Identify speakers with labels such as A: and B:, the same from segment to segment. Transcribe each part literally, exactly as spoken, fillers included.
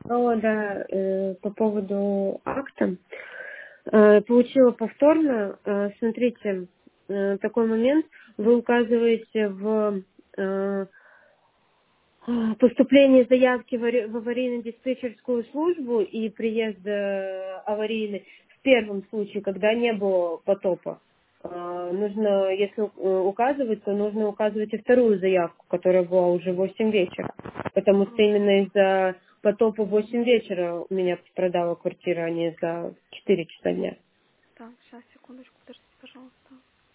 A: О, да, э, по поводу акта. Э, Получила повторно. Э, Смотрите, э, такой момент. Вы указываете в э, поступлении заявки в ари- в аварийно-диспетчерскую службу и приезд э, аварийный в первом случае, когда не было потопа. Э, Нужно, если э, указывать, то нужно указывать и вторую заявку, которая была уже в восемь вечера. Потому что именно из-за потопа в восемь вечера у меня пострадала квартира, а не за четыре часа дня.
B: Так, сейчас, секундочку, подождите, пожалуйста.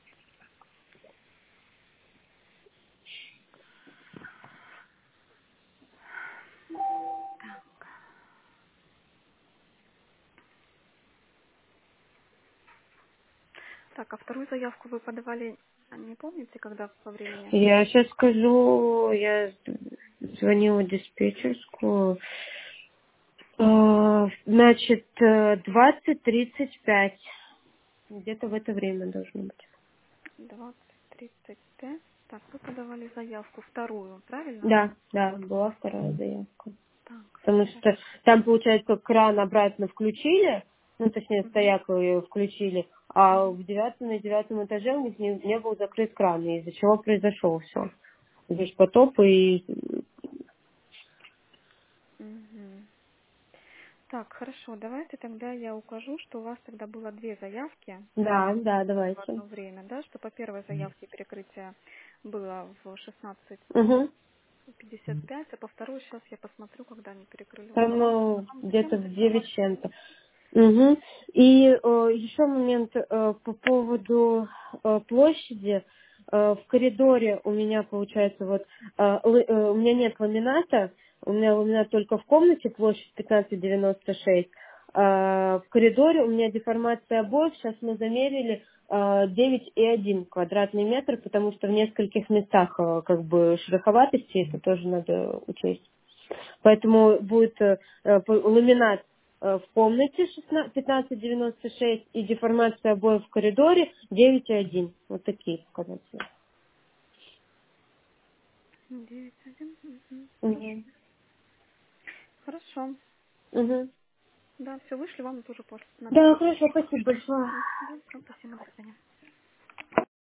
B: Так, а вторую заявку вы подавали, а не помните, когда по времени?
A: Я сейчас скажу, я звонила в диспетчерскую. Э, Значит, э, двадцать тридцать пять. Где-то в это время должно быть.
B: двадцать тридцать пять. Так, вы подавали заявку вторую, правильно?
A: Да, да, была вторая заявка.
B: Так,
A: Потому
B: сейчас.
A: что там, получается, кран обратно включили, ну, точнее,
B: Угу.
A: стояк ее включили, а
B: Угу.
A: в девятом на девятом этаже у них не, не был закрыт кран, из-за чего произошел все. Здесь потоп и...
B: Угу. Так, хорошо, давайте тогда я укажу, что у вас тогда было две заявки
A: Да, да,
B: в
A: давайте.
B: одно время, да, что по первой заявке перекрытие было в шестнадцать
A: Угу.
B: пятьдесят пять, а по второй сейчас я посмотрю, когда они перекрыли.
A: Там
B: Вам,
A: э,
B: вам
A: где-то
B: зачем
A: в
B: эта
A: девять с
B: информация?
A: чем-то. Мгм. И э, еще момент э, по поводу э, площади. Э, в коридоре у меня получается вот э, лы- э, у меня нет ламината, у меня ламинат только в комнате, площадь пятнадцать девяносто шесть. Э, в коридоре у меня деформация обоев, сейчас мы замерили э, девять и один квадратный метр, потому что в нескольких местах э, как бы шероховатости, это тоже надо учесть. Поэтому будет э, э, по- ламинат э, в комнате шестнадцать пятнадцать девяносто шесть и деформация обоев в коридоре девять и один. Вот такие показатели.
B: девять один. Угу. Хорошо.
A: Угу.
B: Хорошо.
A: Угу.
B: Да, все, вышли вам тоже пост на
A: Да,
B: почту.
A: хорошо, спасибо большое.
B: Да, все, спасибо, до свидания.